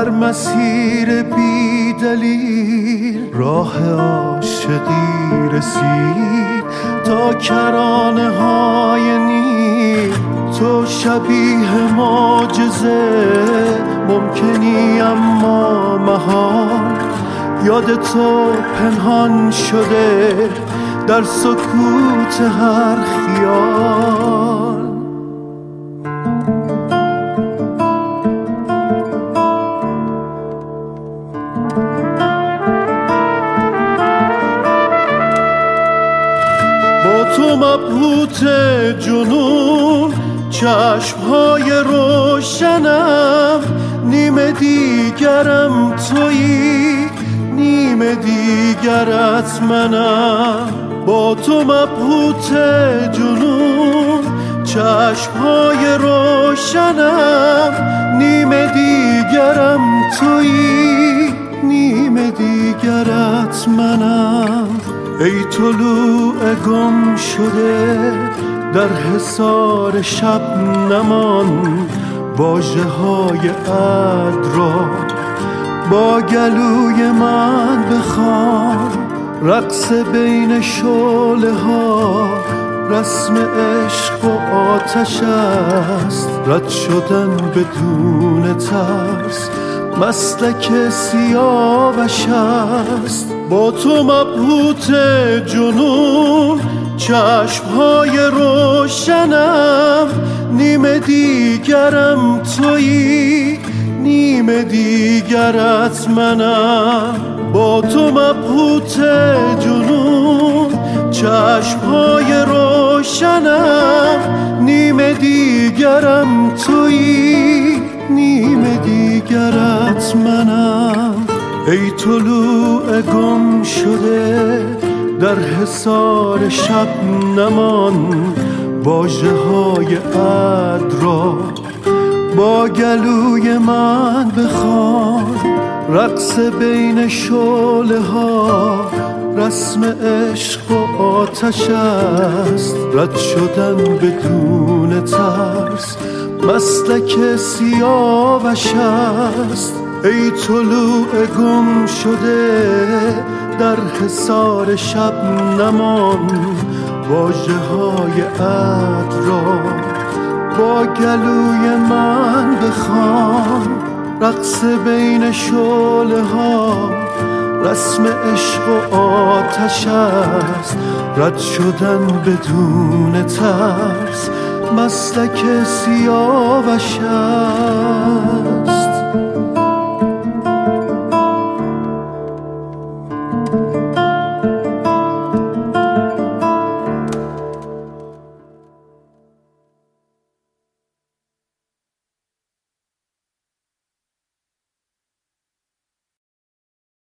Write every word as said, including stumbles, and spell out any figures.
در مسیر بی دلیل راه عاشقی رسید تا کرانه های نیل. تو شبیه معجزه ممکنی اما محال، یاد تو پنهان شده در سکوت هر خیال. با تو مبهوت جنون چشمهای روشنم، نیمه دیگرم تویی نیمه دیگرت منم. با تو مبهوت جنون چشمهای روشنم، نیمه دیگرم تویی نیمه دیگرت منم. ای طلوع گم شده در حصار شب نمان، واژه های عد را با گلوی من بخوان. رقص بین شعله ها رسم عشق و آتش است، رد شدن بدون ترس مسلک سیاوش است. با تو مبهوت جنون چشمهای روشنم، نیمه دیگرم تویی نیمه دیگرت منم. با تو مبهوت جنون چشمهای روشنم، نیمه دیگرم تویی نیمه دیگرت منم. ای طلوع گم شده در حصار شب نمان، واژه های عد را با گلوی من بخوان. رقص بین شعله ها رسم عشق و آتش است، رد شدن بدون ترس مسلک سیاوش است. ای طلوع گم شده در حصار شب نمان، واژه های عد را با گلوی من بخوان. رقص بین شعله ها رسم عشق و آتش است، رد شدن بدون ترس مسلک سیاوش است.